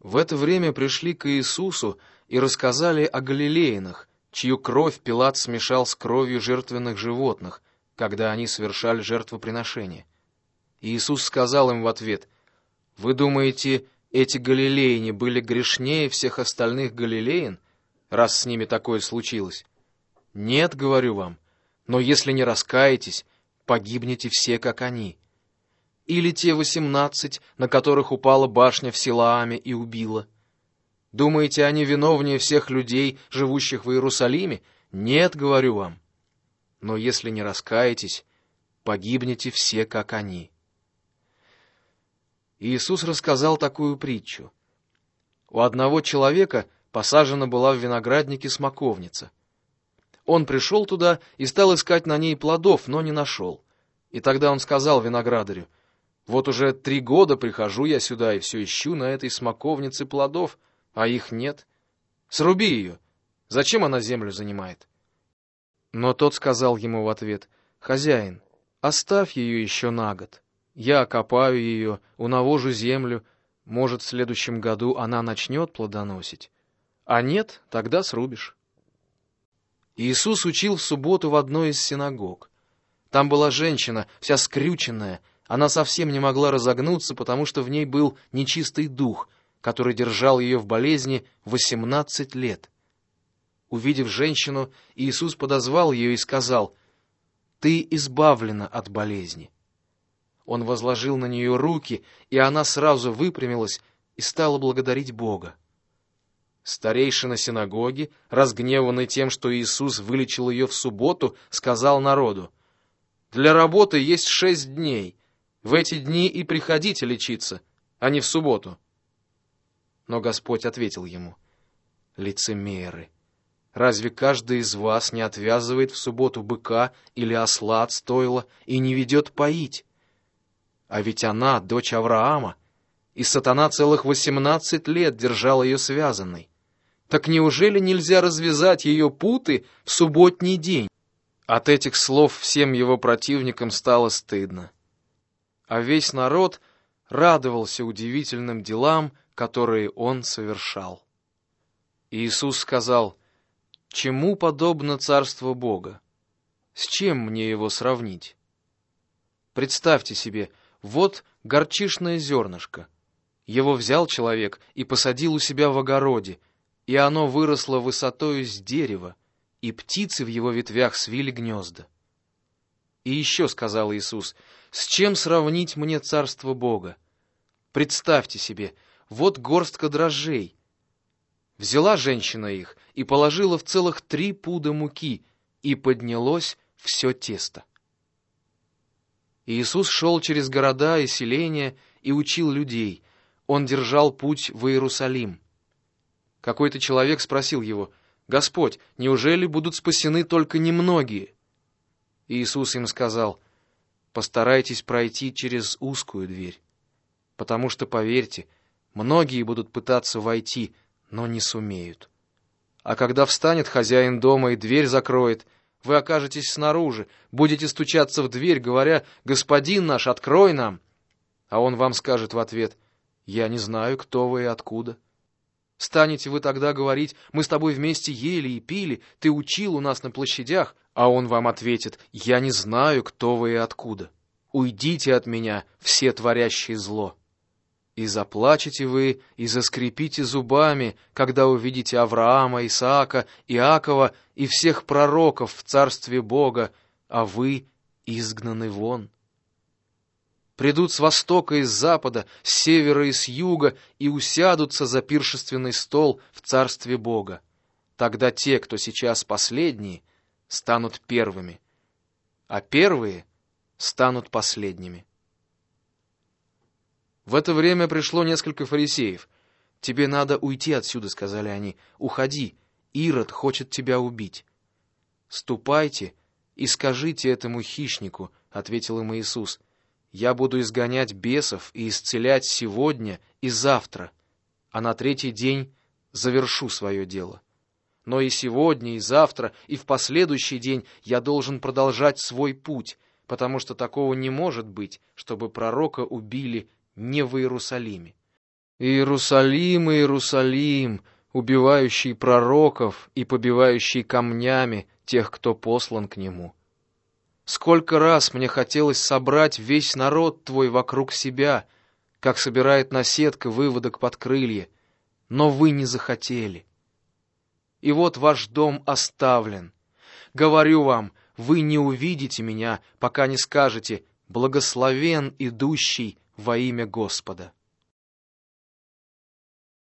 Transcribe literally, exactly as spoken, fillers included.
В это время пришли к Иисусу и рассказали о галилеянах, чью кровь Пилат смешал с кровью жертвенных животных, когда они совершали жертвоприношение. И Иисус сказал им в ответ: «Вы думаете, эти галилеяне были грешнее всех остальных галилеян, раз с ними такое случилось? Нет, говорю вам, но если не раскаетесь, погибнете все, как они. Или те восемнадцать, на которых упала башня в Силоаме и убила? Думаете, они виновнее всех людей, живущих в Иерусалиме? Нет, говорю вам. Но если не раскаетесь, погибнете все, как они». Иисус рассказал такую притчу. У одного человека посажена была в винограднике смоковница. Он пришел туда и стал искать на ней плодов, но не нашел. И тогда он сказал виноградарю: «Вот уже три года прихожу я сюда и все ищу на этой смоковнице плодов, а их нет. Сруби ее. Зачем она землю занимает?» Но тот сказал ему в ответ: «Хозяин, оставь ее еще на год. Я окопаю ее, унавожу землю, может, в следующем году она начнет плодоносить. А нет, тогда срубишь». Иисус учил в субботу в одной из синагог. Там была женщина, вся скрюченная. Она совсем не могла разогнуться, потому что в ней был нечистый дух, который держал ее в болезни восемнадцать лет. Увидев женщину, Иисус подозвал ее и сказал: «Ты избавлена от болезни». Он возложил на нее руки, и она сразу выпрямилась и стала благодарить Бога. Старейшина синагоги, разгневанный тем, что Иисус вылечил ее в субботу, сказал народу: «Для работы есть шесть дней. В эти дни и приходите лечиться, а не в субботу». Но Господь ответил ему: «Лицемеры! Разве каждый из вас не отвязывает в субботу быка или осла от стойла и не ведет поить? А ведь она дочь Авраама, и сатана целых восемнадцать лет держал ее связанной. Так неужели нельзя развязать ее путы в субботний день?» От этих слов всем его противникам стало стыдно. А весь народ радовался удивительным делам, которые он совершал. Иисус сказал: «Чему подобно Царство Бога? С чем мне его сравнить? Представьте себе, вот горчишное зернышко. Его взял человек и посадил у себя в огороде, и оно выросло высотою с дерева, и птицы в его ветвях свили гнезда». И еще сказал Иисус: «С чем сравнить мне Царство Бога? Представьте себе, вот горстка дрожжей. Взяла женщина их и положила в целых три пуда муки, и поднялось все тесто». Иисус шел через города и селения и учил людей. Он держал путь в Иерусалим. Какой-то человек спросил его: «Господь, неужели будут спасены только немногие?» Иисус им сказал: «Постарайтесь пройти через узкую дверь, потому что, поверьте, многие будут пытаться войти, но не сумеют. А когда встанет хозяин дома и дверь закроет, вы окажетесь снаружи, будете стучаться в дверь, говоря: „Господин наш, открой нам!“ А он вам скажет в ответ: „Я не знаю, кто вы и откуда“. Станете вы тогда говорить: „Мы с тобой вместе ели и пили, ты учил у нас на площадях“, а он вам ответит: „Я не знаю, кто вы и откуда. Уйдите от меня, все творящие зло“. И заплачете вы, и заскрипите зубами, когда увидите Авраама, Исаака, Иакова и всех пророков в царстве Бога, а вы изгнаны вон. Придут с востока и с запада, с севера и с юга, и усядутся за пиршественный стол в царстве Бога. Тогда те, кто сейчас последние, станут первыми, а первые станут последними». В это время пришло несколько фарисеев. «Тебе надо уйти отсюда», — сказали они. «Уходи, Ирод хочет тебя убить». «Ступайте и скажите этому хищнику», — ответил им Иисус: «Я буду изгонять бесов и исцелять сегодня и завтра, а на третий день завершу свое дело. Но и сегодня, и завтра, и в последующий день я должен продолжать свой путь, потому что такого не может быть, чтобы пророка убили не в Иерусалиме». Иерусалим, Иерусалим, убивающий пророков и побивающий камнями тех, кто послан к нему. Сколько раз мне хотелось собрать весь народ твой вокруг себя, как собирает наседка выводок под крылья, но вы не захотели. И вот ваш дом оставлен. Говорю вам, вы не увидите меня, пока не скажете: благословен идущий во имя Господа.